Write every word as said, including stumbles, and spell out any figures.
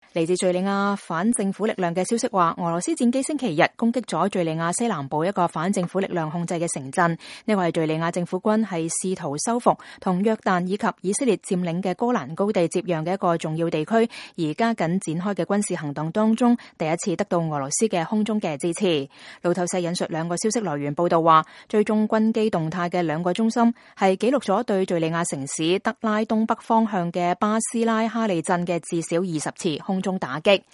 嚟自敘利亞反政府力量嘅消息話，俄羅斯戰機星期日攻擊咗敘利亞西南部一個反政府力量控制嘅城鎮。呢個係敘利亞政府軍係試圖收復同約旦以及以色列佔領嘅哥蘭高地接壤嘅一個重要地區，而家緊展開嘅軍事行動當中，第一次得到俄羅斯嘅空中嘅支持。路透社引述兩個消息來源報道話，追蹤軍機動態嘅兩個中心係記錄咗對敘利亞城市德拉東北方向嘅巴斯拉哈利鎮嘅至少二十次空中打擊。